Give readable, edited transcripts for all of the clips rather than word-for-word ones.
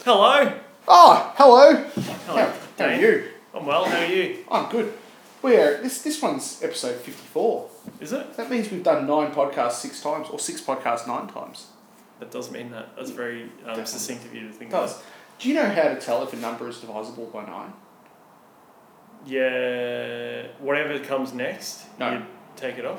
Hello. Oh, hello. Hello. How are you? I'm well. How are you? I'm good. This one's episode 54. Is it? That means we've done 9 podcasts 6 times, or 6 podcasts 9 times. That does mean that. That's very succinct of you to think It does. about. Do you know how to tell if a number is divisible by 9? Yeah. Whatever comes next, No. you take it off.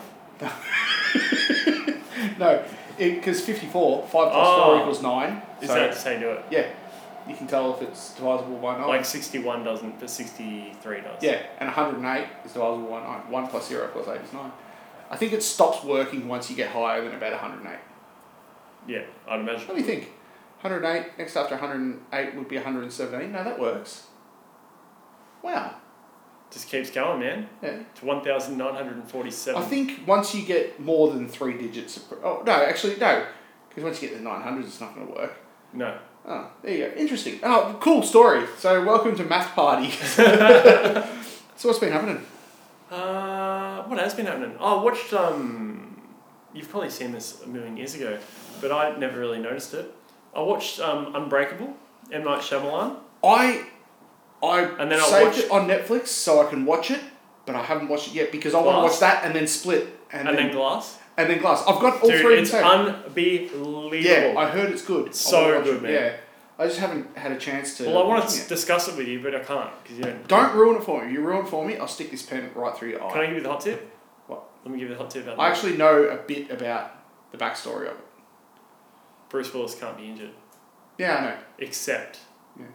No, because 54, 5 plus 4 equals 9. Is so, that just how you do it? Yeah. You can tell if it's divisible by 9. Like 61 doesn't, but 63 does. Yeah, and 108 is divisible by 9. 1 plus 0 plus 8 is 9. I think it stops working once you get higher than about 108. Yeah, I'd imagine. What do you think? 108, next after 108 would be 117. No, that works. Wow. Just keeps going, man. Yeah. To 1,947. I think once you get more than 3 digits... Oh, no, actually, no. Because once you get to the 900s, it's not going to work. No. Oh, there you go. Interesting. Oh, cool story. So, welcome to Math Party. So, what's been happening? What has been happening? I watched, you've probably seen this a million years ago, but I never really noticed it. I watched Unbreakable, M. Night Shyamalan. I And then saved it on Netflix so I can watch it, but I haven't watched it yet because I want to watch that and then Split. And then Glass. And then Glass. I've got all Dude, three. it's unbelievable. Yeah, I heard it's good. It's so good, man. Yeah. I just haven't had a chance to... Well, I want to discuss it with you, but I can't. Cause you don't ruin it for me. If you ruin it for me, I'll stick this pen right through your eye. Can I give you the hot tip? What? Let me give you the hot tip about I actually know a bit about the backstory of it. Bruce Willis can't be injured. Yeah, I know. Except... Yeah.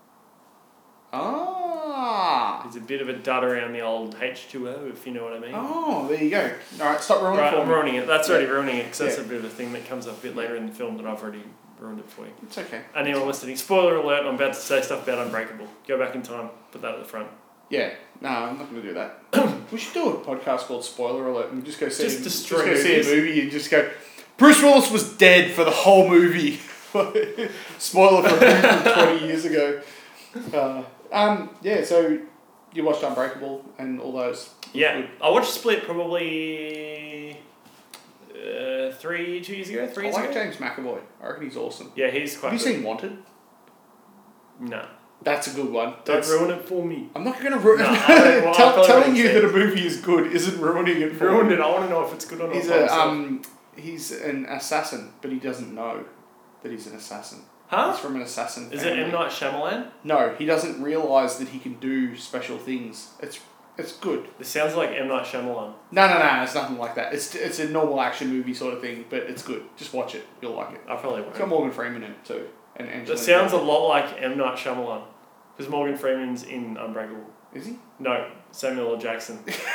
Ah. There's a bit of a dud around the old H2O, if you know what I mean. Oh, there you go. Alright, stop ruining it for I'm me. ruining it. That's already ruining it, because that's a bit of a thing that comes up a bit later in the film that I've already ruined it for you. It's okay. Anyone listening, spoiler alert, I'm about to say stuff about Unbreakable. Go back in time, put that at the front. Yeah. No, I'm not going to do that. We should do a podcast called Spoiler Alert and just go see, Destroy see a movie and just go, Bruce Willis was dead for the whole movie. Spoiler for a movie from 20 years ago. Yeah, so you watched Unbreakable and all those. Yeah, I watched Split probably 2 years ago, 3 I years like ago. James McAvoy. I reckon he's awesome. Yeah, he's quite Have you good. seen Wanted? No. That's a good one. Don't ruin it for me. I'm not going to ruin No, it. I'll Telling you say. that a movie is good isn't ruining it for Ruined me. it. I want to know if it's good or not. He's an assassin, but he doesn't know that he's an assassin. Huh? He's from an assassin Is family. it M. Night Shyamalan? No, he doesn't realise that he can do special things. It's good. This sounds like M. Night Shyamalan. No, it's nothing like that. It's a normal action movie sort of thing, but it's good. Just watch it. You'll like it. I probably It's got won't. Morgan Freeman in it too. And That Angelina sounds a Jolie. lot like M. Night Shyamalan. Because Morgan Freeman's in Unbreakable. Is he? No, Samuel L. Jackson.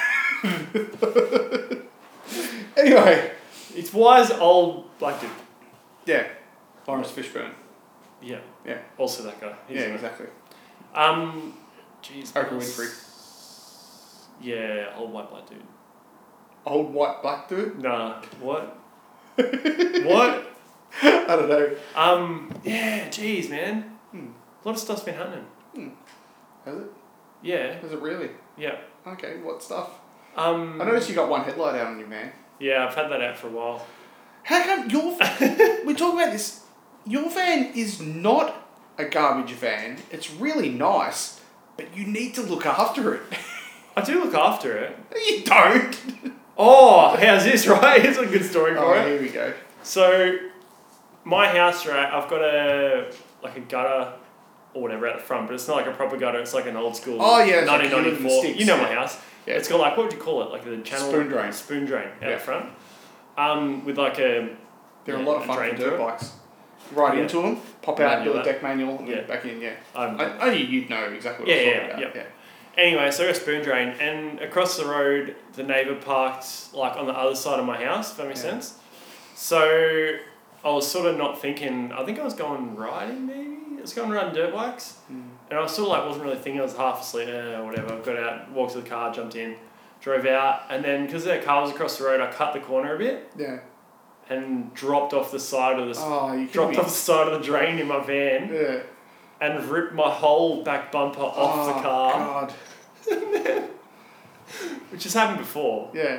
Anyway. It's wise old black dude. Yeah. Lawrence Fishburne. Yeah. Yeah. Also that guy. He's Yeah, in it. exactly. Jeez. Oprah what else? Winfrey. Yeah, old white black dude. Old white black dude? Nah. What? What? I don't know. Yeah, jeez, man. A lot of stuff's been happening. Has it? Yeah. Has it really? Yeah. Okay, what stuff? I I noticed you got one headlight out on your van. Yeah, I've had that out for a while. How come your... we talk about this. Your van is not a garbage van. It's really nice, but you need to look after it. I do look after it. You don't. Oh, how's this, right? Here's a good story for Oh, it. here we go. So, my house, right, I've got a gutter or whatever out the front, but it's not like a proper gutter, it's like an old school Oh, yeah, it's like 1994. human sticks, You know yeah. my house. Yeah. It's got like, what would you call it? Like the channel... Spoon drain. out Yeah. the front. With like a... They're a lot of fun drain for to dirt it. bikes. Right into them, pop out, do a deck manual, and Yeah. then back in, yeah. I'm- Only you'd know exactly what Yeah, I'm yeah, talking about. yeah. Anyway, so I got a spoon drain, and across the road, the neighbour parked like on the other side of my house, if that makes sense. So I was sort of not thinking, I think I was going riding maybe? I was going riding dirt bikes. And I was still like, wasn't really thinking, I was half asleep, whatever. Got out, walked to the car, jumped in, drove out, and then because that car was across the road, I cut the corner a bit Yeah. and dropped off the side of the Oh, you dropped off the side of the drain in my van Yeah. and ripped my whole back bumper off the car. God. Which has happened before. Yeah.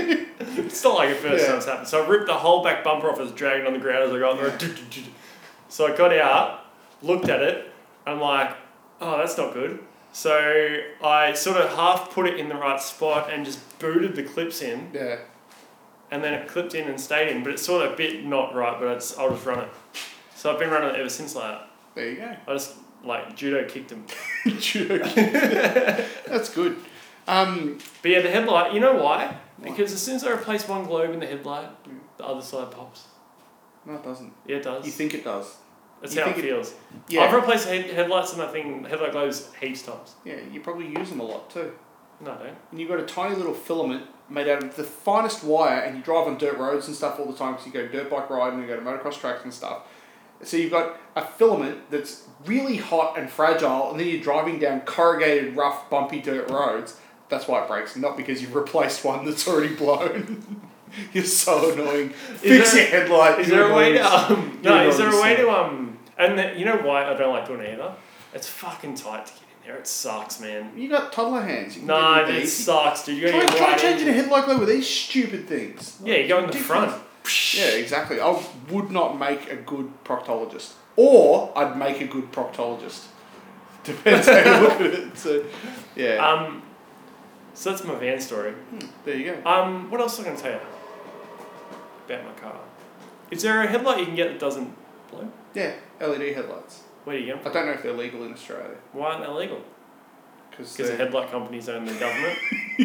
It's not like the first time it's happened. So I ripped the whole back bumper off, it was dragging on the ground as I got on the road. So I got out, looked at it, and I'm like, oh, that's not good. So I sort of half put it in the right spot and just booted the clips in. Yeah. And then it clipped in and stayed in, but it's sort of a bit not right, but I'll just run it. So I've been running it ever since like that. There you go. I just, like, judo kicked him. Judo kicked. That's good. But yeah, the headlight, you know why? Because as soon as I replace one globe in the headlight, the other side pops. No, it doesn't. Yeah, it does. You think it does. That's how it feels. Yeah. I've replaced headlights and headlight globes heaps times. Yeah, you probably use them a lot too. No, I don't. And you've got a tiny little filament made out of the finest wire, and you drive on dirt roads and stuff all the time because you go dirt bike riding and you go to motocross tracks and stuff. So you've got a filament that's really hot and fragile, and then you're driving down corrugated, rough, bumpy dirt roads. That's why it breaks, not because you've replaced one that's already blown. You're so annoying. Fix your headlight. Is there a way to is there a way to and you know why I don't like doing it either? It's fucking tight to get in there. It sucks, man. You got toddler hands. You can No, get it sucks, dude. You gotta get try right changing a in. headlight globe with these stupid things. Yeah, you go in the front. Yeah, exactly. I would not make a good proctologist. Or I'd make a good proctologist. Depends how you look at it. So, yeah. So that's my van story. There you go. What else was I going to tell you about my car? Is there a headlight you can get that doesn't blow? Yeah, LED headlights. Where do you get I them? don't know if they're legal in Australia. Why aren't they legal? Because the headlight companies own the government.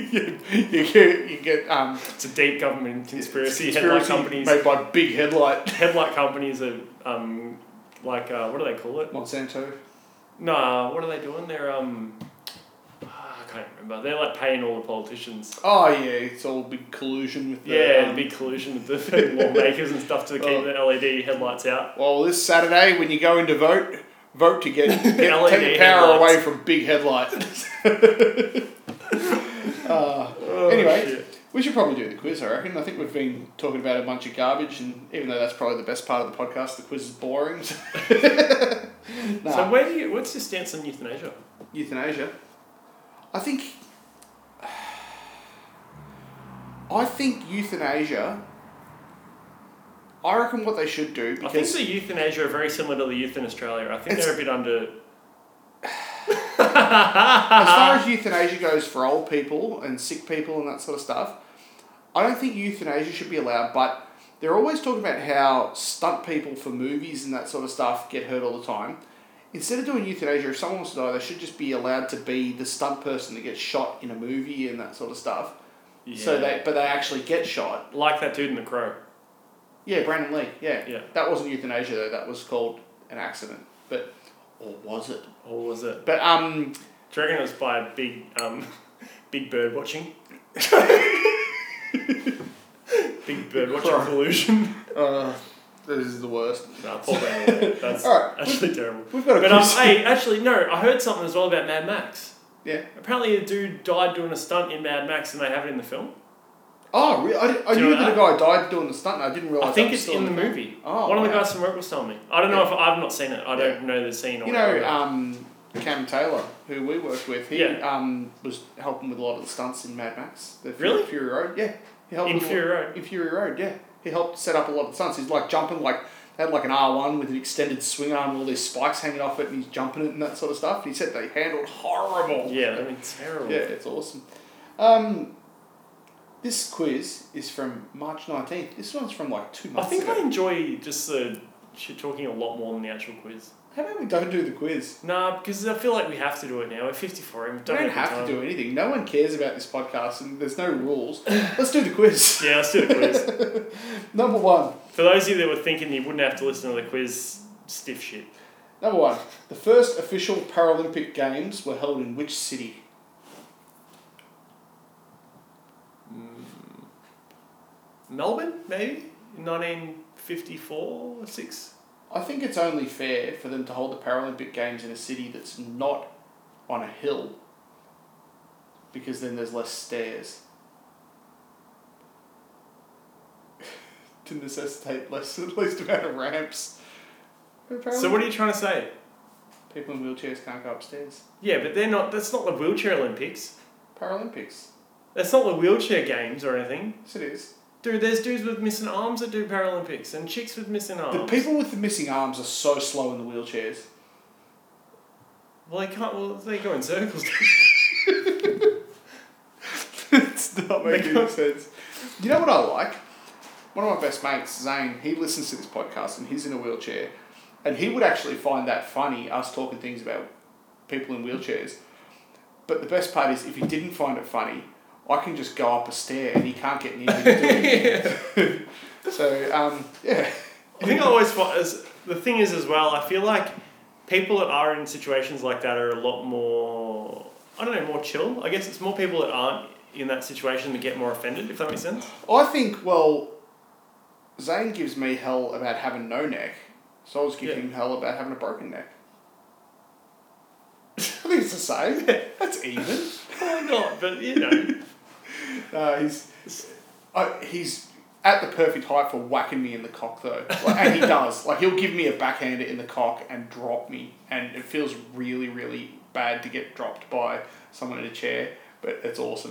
you get It's a deep government conspiracy. Headlight companies made by big headlight. Headlight companies are what do they call it? Monsanto. No, what are they doing? They're I can't remember. They're like paying all the politicians. Oh yeah, it's all big collusion with the big collusion with the lawmakers and stuff to keep the LED headlights out. Well, this Saturday when you go in to vote to get take the power headlights away from big headlights. Anyway, shit. We should probably do the quiz, I reckon. I think we've been talking about a bunch of garbage, and even though that's probably the best part of the podcast, the quiz is boring. Nah. So what's your stance on euthanasia? Euthanasia? I think euthanasia, I reckon what they should do, because... I think the euthanasia are very similar to the youth in Australia. I think they're a bit under... As far as euthanasia goes for old people and sick people and that sort of stuff, I don't think euthanasia should be allowed, but they're always talking about how stunt people for movies and that sort of stuff get hurt all the time. Instead of doing euthanasia, if someone wants to die, they should just be allowed to be the stunt person that gets shot in a movie and that sort of stuff. Yeah. But they actually get shot. Like that dude in The Crow. Yeah, Brandon Lee. Yeah. Yeah. That wasn't euthanasia though. That was called an accident. Or was it? Do But you reckon it was by big bird watching? Big bird watching collusion. This is the worst. Nah, Paul Brandon. That's actually terrible. We've got a hey, actually no, I heard something as well about Mad Max. Yeah. Apparently a dude died doing a stunt in Mad Max and they have it in the film. Oh, really? I knew that a guy died doing the stunt and I didn't realise I think it's in the movie. Oh, one of the guys from work was telling me. I don't know if I've not seen it. I don't know the scene. Or Cam Taylor, who we worked with, he was helping with a lot of the stunts in Mad Max. Really? Fury Road, yeah. He helped in Fury Road? In Fury Road, yeah. He helped set up a lot of the stunts. He's like jumping, they had like an R1 with an extended swing arm and all these spikes hanging off it and he's jumping it and that sort of stuff. He said they handled horrible. Yeah, that'd be terrible. Yeah, it's awesome. This quiz is from March 19th. This one's from 2 months ago. I enjoy just the shit talking a lot more than the actual quiz. How about we don't do the quiz? Nah, because I feel like we have to do it now. We're 54 and we don't have to do anything. No one cares about this podcast and there's no rules. Let's do the quiz. Yeah, let's do the quiz. Number 1. For those of you that were thinking you wouldn't have to listen to the quiz, stiff shit. Number 1. The first official Paralympic Games were held in which city? Melbourne, maybe? In 1954 or 6? I think it's only fair for them to hold the Paralympic Games in a city that's not on a hill, because then there's less stairs. To necessitate least amount of ramps. So what are you trying to say? People in wheelchairs can't go upstairs. Yeah, but that's not the wheelchair Olympics. Paralympics. That's not the wheelchair games or anything. Yes, it is. Dude, there's dudes with missing arms that do Paralympics and chicks with missing arms. The people with the missing arms are so slow in the wheelchairs. Well, they can't. Well, they go in circles. It's not making any sense. You know what I like? One of my best mates, Zane, he listens to this podcast and he's in a wheelchair. And he would actually find that funny, us talking things about people in wheelchairs. But the best part is, if he didn't find it funny, I can just go up a stair and he can't get near me to do it. So, yeah. I think I always find, the thing is as well, I feel like people that are in situations like that are a lot more, I don't know, more chill. I guess it's more people that aren't in that situation that get more offended, if that makes sense. I think, well, Zane gives me hell about having no neck, so I was giving him hell about having a broken neck. I think it's the same. That's even. Why not? But, you know. He's at the perfect height for whacking me in the cock, though. Like, and he does. Like, he'll give me a backhander in the cock and drop me. And it feels really, really bad to get dropped by someone in a chair, but it's awesome.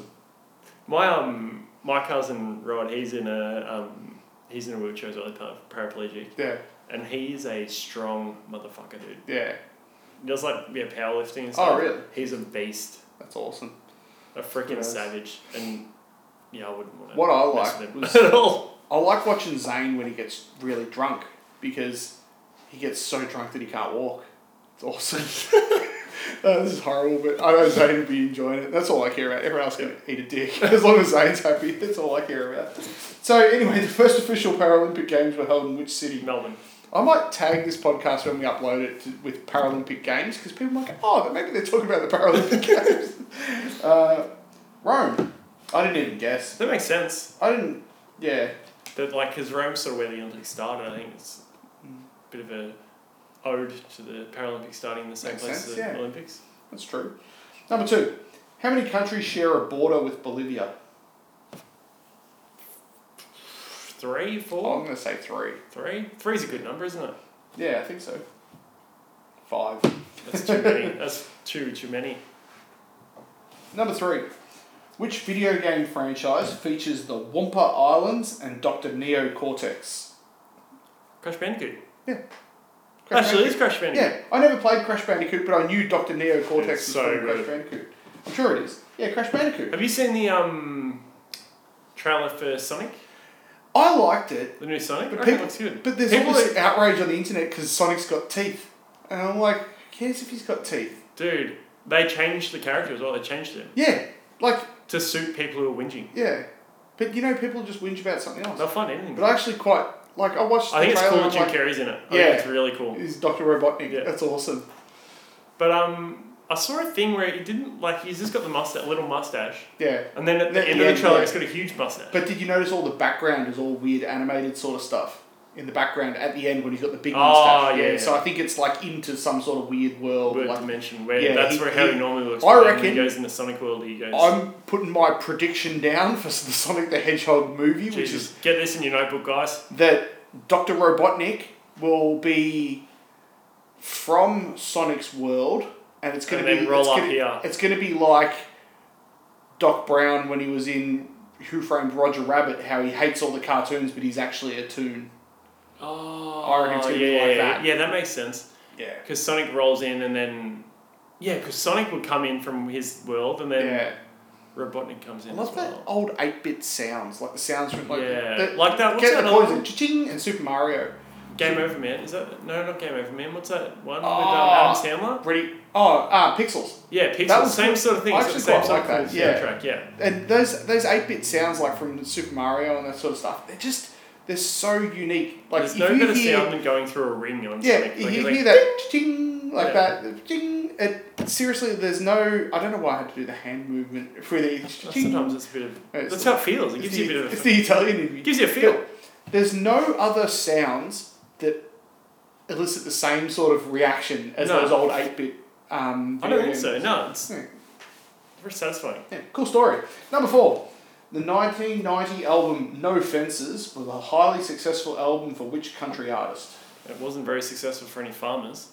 My cousin Rod, he's in a wheelchair as well, paraplegic. Yeah. And he's a strong motherfucker, dude. Yeah. He does powerlifting and stuff. Oh, really? He's a beast. That's awesome. A freaking savage. And yeah, I wouldn't want to. What I mess like with him was at all. I like watching Zane when he gets really drunk, because he gets so drunk that he can't walk. It's awesome. This is horrible, but I know Zane would be enjoying it. That's all I care about. Everyone else can eat a dick. As long as Zane's happy, that's all I care about. So anyway, the first official Paralympic Games were held in which city? Melbourne. I might tag this podcast when we upload it with Paralympic Games, because people might go, maybe they're talking about the Paralympic Games. Rome. I didn't even guess. That makes sense. I didn't, yeah. Because Rome's sort of where the Olympics started. I think it's a bit of a ode to the Paralympics starting in the same place as the Olympics. That's true. Number 2. How many countries share a border with Bolivia? 3, 4? I'm going to say 3. 3? 3's a good number, isn't it? Yeah, I think so. 5. That's too many. That's too many. Number 3. Which video game franchise features the Wampa Islands and Dr. Neo Cortex? Crash Bandicoot. Yeah. It's Crash Bandicoot. Yeah, I never played Crash Bandicoot, but I knew Dr. Neo Cortex was from Crash Bandicoot. I'm sure it is. Yeah, Crash Bandicoot. Have you seen the trailer for Sonic? I liked it. The new Sonic? But I reckon it looks good. But there's all this outrage on the internet because Sonic's got teeth. And I'm like, who cares if he's got teeth? Dude, they changed the character as well. They changed him. Yeah, to suit people who are whinging. Yeah. But people just whinge about something else. They'll find anything. But I actually quite... I watched the trailer. I think it's cool that Jim Carrey's in it. I think it's really cool. He's Dr. Robotnik. Yeah. That's awesome. But I saw a thing where he didn't... he's just got the little mustache. Yeah. And then at the end of the trailer, he's got a huge mustache. But did you notice all the background is all weird animated sort of stuff? In the background at the end when he's got the big mustache. Yeah. So I think it's into some sort of weird world. Dimension where that's how he normally looks. I reckon when he goes in the Sonic world, he goes... I'm putting my prediction down for the Sonic the Hedgehog movie, Jesus. which is... Get this in your notebook, guys. That Dr. Robotnik will be from Sonic's world, and it's going to be... It's going to be like Doc Brown when he was in Who Framed Roger Rabbit, how he hates all the cartoons, but he's actually a toon. Oh, I reckon it's going to be like that. Yeah, that makes sense. Yeah. Because Sonic rolls in and then... Yeah, because Sonic would come in from his world and then Robotnik comes in I love as well. that old 8-bit sounds, like the sounds from... Like that. Get What's that the other coins cha-ching, and Super Mario. Game Over Man. Is that... No, not Game Over Man. What's that one with Adam Sandler? Pixels. Yeah, Pixels. That was same sort of thing. I actually quite like that. Soundtrack, yeah. And those 8-bit sounds like from Super Mario and that sort of stuff, they're so unique. There's no better sound than going through a ring on Sonic. Yeah, you hear that ching that ching. Seriously, there's no... I don't know why I had to do the hand movement for the ching. Sometimes it's a bit of... That's how it feels. It gives you a bit of... It's the Italian in me. Gives you a feel. But there's no other sounds that elicit the same sort of reaction as those old 8-bit I don't think so. No, it's very satisfying. Yeah, cool story. Number 4. The 1990 album No Fences was a highly successful album for which country artist? It wasn't very successful for any farmers.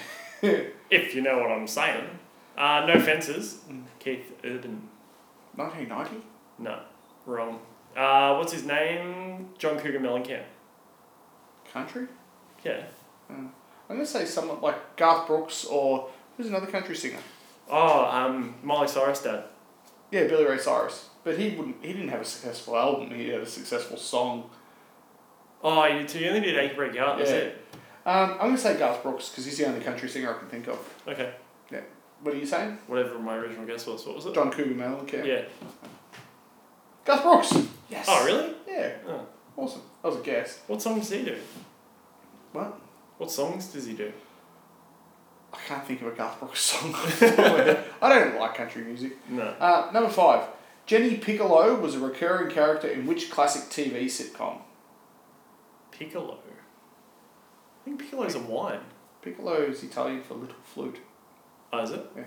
If you know what I'm saying. No Fences. Keith Urban. 1990? No, wrong. What's his name? John Cougar Mellencamp. Country? Yeah. I'm going to say someone like Garth Brooks or who's another country singer? Oh, Miley Cyrus' dad. Yeah, Billy Ray Cyrus. But he didn't have a successful album. He had a successful song. Oh, you only did Achy Break Out, that's it. I'm going to say Garth Brooks because he's the only country singer I can think of. Okay. Yeah. What are you saying? Whatever my original guess was. What was it? John Cougar Mellencamp. Yeah. Garth Brooks. Yes. Oh, really? Yeah. Oh. Awesome. That was a guess. What songs does he do? What? What songs does he do? I can't think of a Garth Brooks song. I don't like country music. No. Number 5. Jenny Piccolo was a recurring character in which classic TV sitcom? Piccolo. I think Piccolo's a wine. Piccolo is Italian for little flute. Oh, is it? Yeah.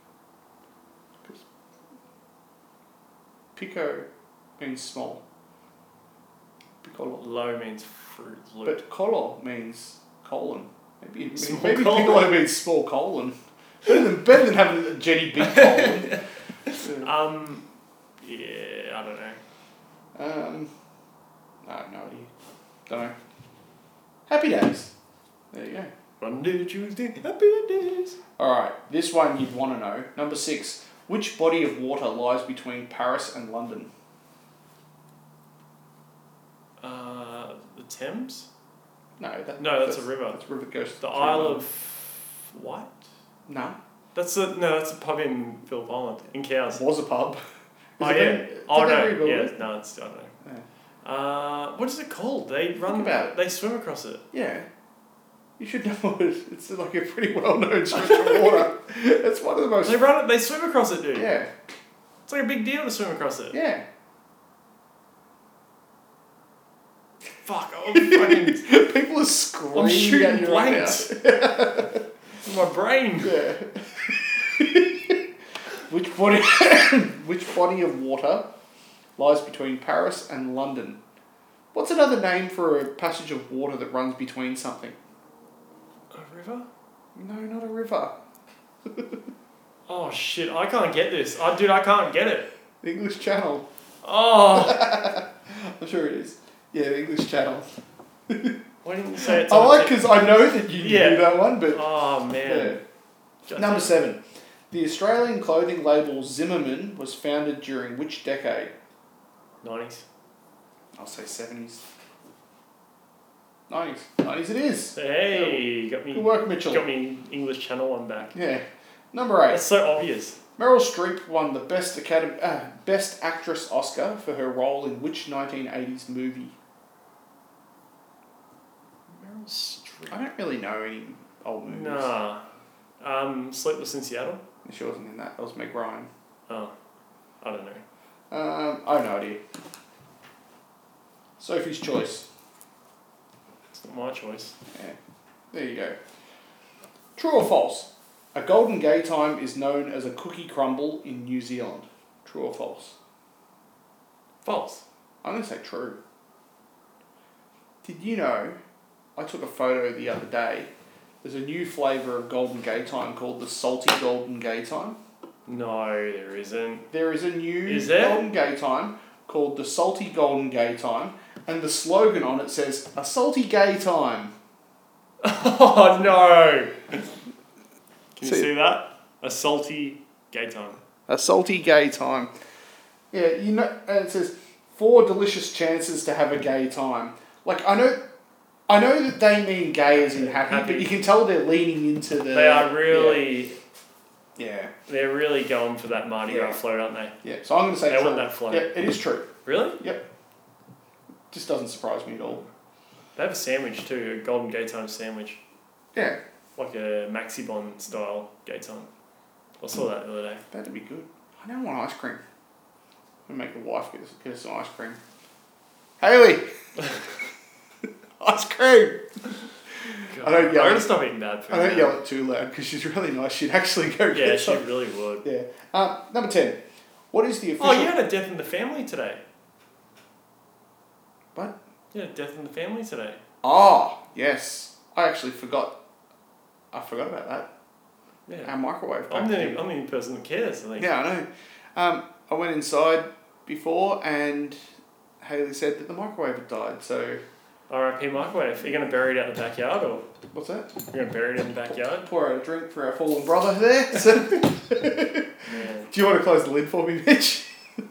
Pico means small. Piccolo. Low means fruit. Loop. But colo means colon. Maybe Small maybe colon. Piccolo means small colon. Better than having a Jenny big colon. Yeah, I don't know. I have no idea. Don't know. Happy Days. There you go. Monday, Tuesday, happy days. Alright, this one you'd want to know. Number 6. Which body of water lies between Paris and London? The Thames? No, that's a river. That's a river that goes The through Isle London. of what? No. That's a pub in Phillip Island in Cowes. Was a pub. Oh Is it yeah. been- Oh did they no. rebuild Yeah. it? No, it's I don't know. Yeah. What is it called? They run. about it. They swim across it. Yeah. You should know it. It's like a pretty well-known stretch of water. It's one of the most... They run it. They swim across it, dude. Yeah. It's like a big deal to swim across it. Yeah. Fuck. I'm fucking. People are screaming I'm shooting at you right blanks. now. My brain. Yeah. which body of water lies between Paris and London? What's another name for a passage of water that runs between something? A river? No, not a river. Oh shit! I can't get this. Dude, I can't get it. The English Channel. Oh. I'm sure it is. Yeah, the English Channel. Why didn't you say it's I on like the because I know that you Yeah. knew that one, but... Oh man. Yeah. Number 7. The Australian clothing label Zimmerman was founded during which decade? 90s. I'll say 70s. 90s. 90s it is. Hey, got me. Good work, Mitchell. Got me English Channel one back. Yeah. Number 8. That's so obvious. Meryl Streep won the Best Actress Oscar for her role in which 1980s movie? Meryl Streep. I don't really know any old movies. Nah. Sleepless in Seattle. She wasn't in that. That was Meg Ryan. Oh, I don't know. I have no idea. Sophie's Choice. It's not my choice. Yeah. There you go. True or false? A golden gay time is known as a cookie crumble in New Zealand. True or false? False. I'm going to say true. Did you know, I took a photo the other day, there's a new flavour of golden gay time called the salty golden gay time. No, there isn't. There is a new Is there? golden gay time called the salty golden gay time, and the slogan on it says, a salty gay time. Oh no! Can you See- see that? A salty gay time. A salty gay time. Yeah, you know, and it says 4 delicious chances to have a gay time. Like I know that they mean gay as in happy, Happy. but you can tell they're leaning into the. They are really. Yeah. They're really going for that Mardi Gras Yeah. float, aren't they? Yeah. So I'm going to say They true. want that float. Yeah, it is true. Really? Yep. Just doesn't surprise me at all. They have a sandwich too, a golden gay time sandwich. Yeah, Like a Maxi Bon style gay time. I saw that the other day. that'd be good. I don't want ice cream. I'm going to make the wife get us some ice cream. Haley! Ice cream! God, I don't I'm yell. gonna stop eating bad food. I don't now. yell it too loud because she's really nice. She'd actually go Yeah, get she some. really would. Yeah. Number 10. What is the official... Oh, you had a death in the family today. What? You had a death in the family today. Ah, yes. I actually forgot. I forgot about that. Yeah. Our microwave. I'm back the then. only person that cares, I think. Yeah, I know. I went inside before and Hayley said that the microwave had died. So R.I.P. microwave. Are you going to bury it out the backyard or? what's that? You're going to bury it in the backyard? Pour out a drink for our fallen brother there. So Yeah. do you want to close the lid for me, Mitch?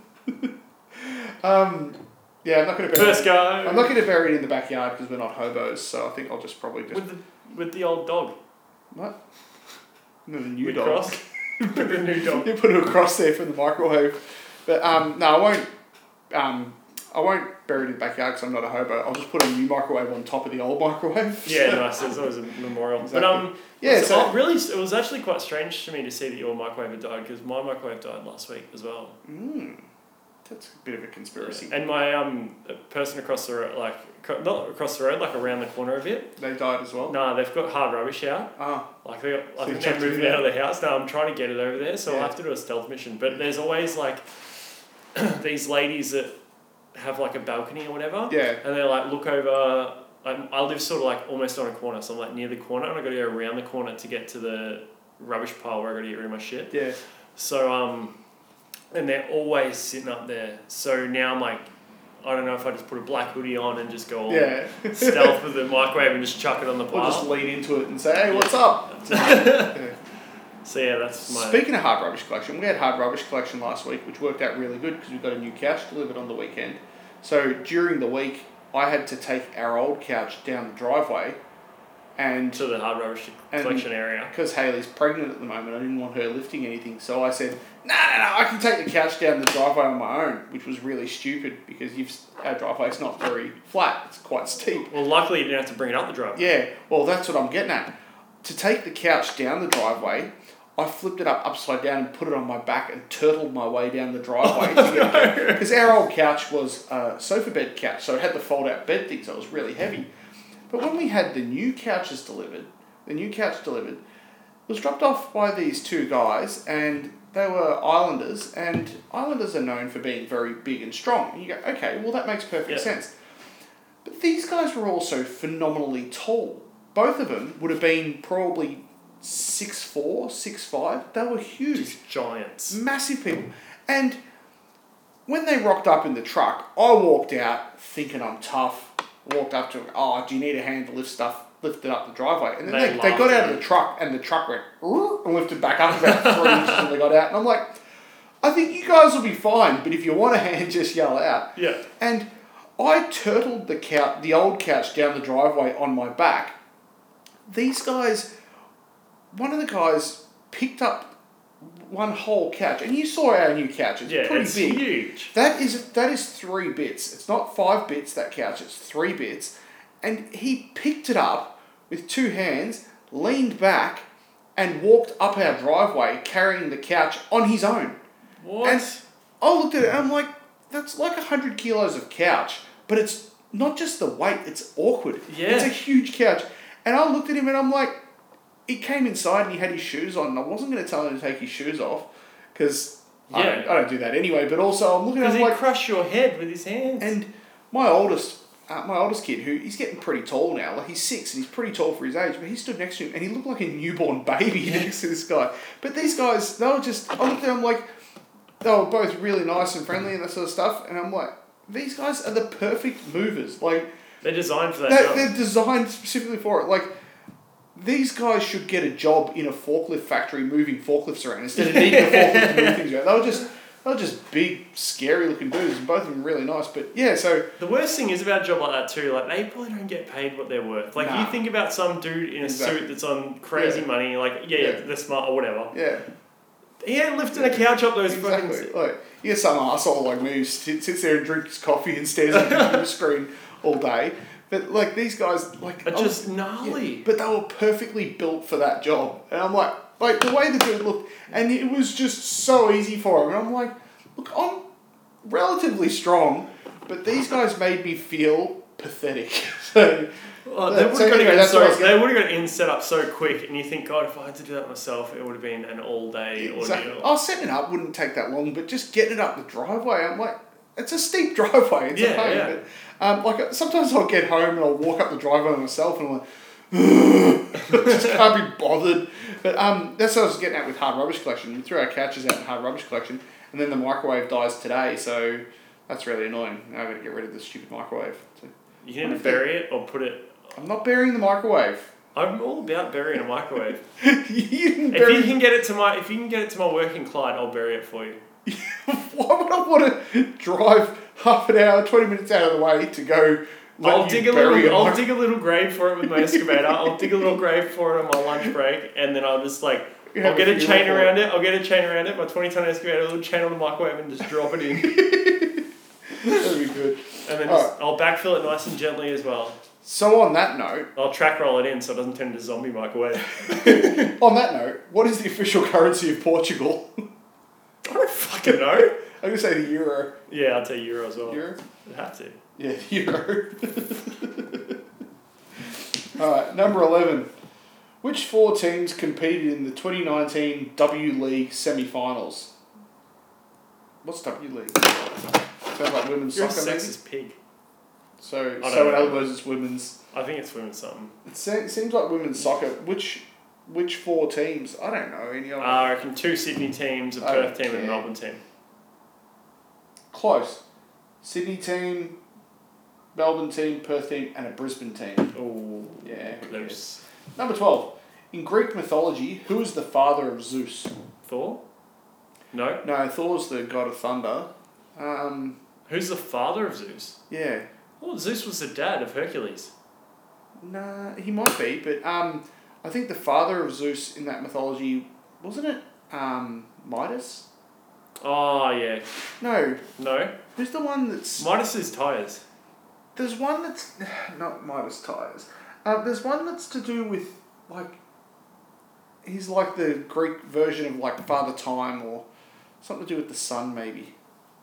Yeah, I'm not going to bury First go. I'm not going to bury it in the backyard because we're not hobos. So I think I'll just probably just With the old dog. what? No, the new With dog. Cross. With the new dog. You put a cross there for the microwave, but no, I won't. I won't bury it in the backyard because I'm not a hobo. I'll just put a new microwave on top of the old microwave. Yeah, nice. There's always a memorial. Exactly. But Yeah, so really, it was actually quite strange to me to see that your microwave had died because my microwave died last week as well. That's a bit of a conspiracy. Yeah. And my person across the road, not across the road, like around the corner a bit. They died as well. No, they've got hard rubbish out. Like they got, So you they're checked moving it out of the house. No, I'm trying to get it over there, so I'll have to do a stealth mission. But there's always like these ladies that have like a balcony or whatever. Yeah. And they like look over. I live sort of like almost on a corner, so I'm like near the corner, and I got to go around the corner to get to the rubbish pile where I got to get rid of my shit. Yeah. So and they're always sitting up there. So now I'm like, I don't know if I just put a black hoodie on and just go all stealth with the microwave and just chuck it on the pile. Or just lean into it and say, hey, what's up? Yeah. So yeah, that's my... Speaking of hard rubbish collection, we had hard rubbish collection last week, which worked out really good because we got a new couch delivered on the weekend. So during the week, I had to take our old couch down the driveway and... To the hard rubbish collection area. Because Hayley's pregnant at the moment, I didn't want her lifting anything. So I said, no, I can take the couch down the driveway on my own, which was really stupid because our driveway's not very flat. It's quite steep. Well, luckily you didn't have to bring it up the driveway. Yeah, well, that's what I'm getting at. To take the couch down the driveway, I flipped it up upside down and put it on my back and turtled my way down the driveway. Because our old couch was a sofa bed couch, so it had the fold-out bed thing, so it was really heavy. But when we had the new couch delivered, it was dropped off by these two guys, and they were Islanders, and Islanders are known for being very big and strong. And you go, okay, well, that makes perfect sense. But these guys were also phenomenally tall. Both of them would have been probably 6'4", 6'5". They were huge. Just giants. Massive people. And when they rocked up in the truck, I walked out thinking I'm tough. Walked up to them, do you need a hand to lift stuff? Lifted up the driveway. And then they got out of the truck and the truck went and lifted back up about 3 inches when they got out. And I'm like, I think you guys will be fine, but if you want a hand, just yell out. Yeah. And I turtled the old couch down the driveway on my back. These guys, one of the guys picked up one whole couch, and you saw our new couch. It's pretty big. Huge. That is 3 bits. It's not 5 bits, that couch. It's 3 bits. And he picked it up with 2 hands, leaned back, and walked up our driveway carrying the couch on his own. What? And I looked at it and I'm like, that's like 100 kilos of couch, but it's not just the weight, it's awkward. Yeah. It's a huge couch. And I looked at him and I'm like, he came inside and he had his shoes on, and I wasn't going to tell him to take his shoes off because I don't do that anyway. But also I'm looking at him like, crushed your head with his hands. And my oldest kid, who he's getting pretty tall now, like he's 6 and he's pretty tall for his age, but he stood next to him and he looked like a newborn baby next to this guy. But these guys, I looked at them like, they were both really nice and friendly and that sort of stuff, and I'm like, these guys are the perfect movers. Like, they're designed for that job. They're designed specifically for it. Like, these guys should get a job in a forklift factory moving forklifts around instead of needing a forklift to move things around. They were just big, scary looking dudes, and both of them really nice. But yeah, so the worst thing is about a job like that too. Like, they probably don't get paid what they're worth. Like, you think about some dude in a suit that's on crazy money. Like, they're smart or whatever. Yeah. He ain't lifting a couch up those Exactly. fucking... Like, you get some arsehole like me who sits there and drinks coffee and stares at the computer screen all day. But like, these guys like are just gnarly. Yeah, but they were perfectly built for that job. And I'm like the way the dude looked, and it was just so easy for him. And I'm like, look, I'm relatively strong, but these guys made me feel pathetic. So they would have got in set up so quick, and you think, God, if I had to do that myself, it would have been an all-day ordeal. Setting it up wouldn't take that long, but just getting it up the driveway, I'm like, it's a steep driveway. It's a pain. But like sometimes I'll get home and I'll walk up the driveway myself, and I'm like, just can't be bothered. But that's what I was getting at with hard rubbish collection. We threw our couches out in hard rubbish collection, and then the microwave dies today, so That's really annoying. Now I've got to get rid of this stupid microwave. So, You can either bury it or put it... I'm not burying the microwave. I'm all about burying a microwave. You can If you can get it to my work in Clyde, I'll bury it for you. Why would I want to drive half an hour, 20 minutes out of the way to go... I'll dig a little grave for it with my excavator. I'll dig a little grave for it on my lunch break, and then I'll just like... I'll get a chain around it. My 20-ton excavator, a little chain on the microwave, and just drop it in. That'd be good. And then I'll backfill it nice and gently as well. So on that note... I'll track roll it in so it doesn't turn into a zombie microwave. On that note, what is the official currency of Portugal? I don't fucking know. I'm going to say the euro. Yeah, I'd say euro as well. Euro? I'd have to. Yeah, euro. Alright, number 11. Which 4 teams competed in the 2019 W League semi-finals? What's W League? Sounds like women's You're soccer, a maybe? sexist pig. So in know. other words, it's women's... I think it's women's something. It seems like women's soccer. Which 4 teams? I don't know any of them. I reckon 2 Sydney teams, a Perth team, and a Melbourne team. Close. Sydney team, Melbourne team, Perth team, and a Brisbane team. Oh, Yeah. close. Number 12. In Greek mythology, who is the father of Zeus? Thor? No. No, Thor's the god of thunder. Who's the father of Zeus? Yeah. Oh, Zeus was the dad of Hercules. Nah, he might be, but I think the father of Zeus in that mythology, wasn't it Midas? Oh, yeah. No. No? Who's the one that's... Midas's tyres. There's one that's... Not Midas tires. There's one that's to do with, like... He's like the Greek version of, like, Father Time, or something to do with the sun, maybe.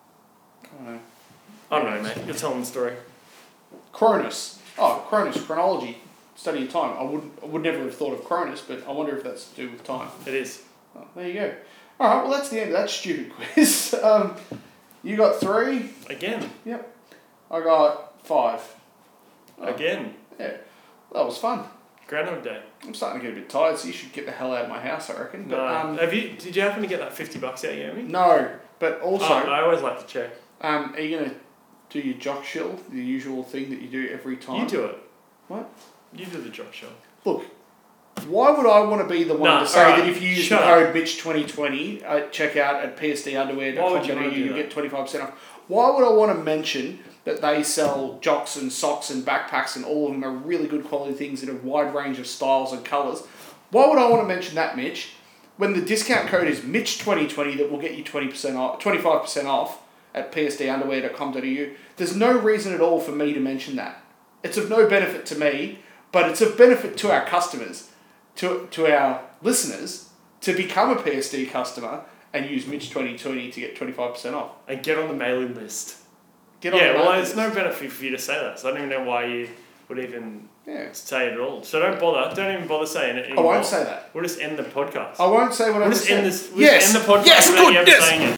I don't know, mate. You're telling the story. Cronus. Oh, Cronus, chronology, study of time. I would never have thought of Cronus, but I wonder if that's to do with time. It is. Oh, there you go. All right, well, that's the end of that stupid quiz. You got 3. Again. Yep. I got 5. Again. Yeah. That was fun. Groundhog Day. I'm starting to get a bit tired, so you should get the hell out of my house, I reckon. But, No. Did you happen to get that $50 out yet, me? No, but also... I always like to check. Are you going to do your jock shill, the usual thing that you do every time? You do it. What? You do the jock show. Look, why would I want to be the one to say that if you use the code Mitch2020 at checkout at psdunderwear.com.au you get 25% off? Why would I want to mention that they sell jocks and socks and backpacks and all of them are really good quality things in a wide range of styles and colours? Why would I want to mention that, Mitch, when the discount code is Mitch2020 that will get you 20% off, 25% off at psdunderwear.com.au? There's no reason at all for me to mention that. It's of no benefit to me, but it's of benefit to our customers, to our listeners, to become a PSD customer and use Mitch2020 to get 25% off. And get on the mailing list. There's no benefit for you to say that, so I don't even know why you would even say it at all. So don't bother. Don't even bother saying it anymore. I won't say that. We'll just end the podcast. I won't say what I just said. We'll just end the podcast without you ever saying it.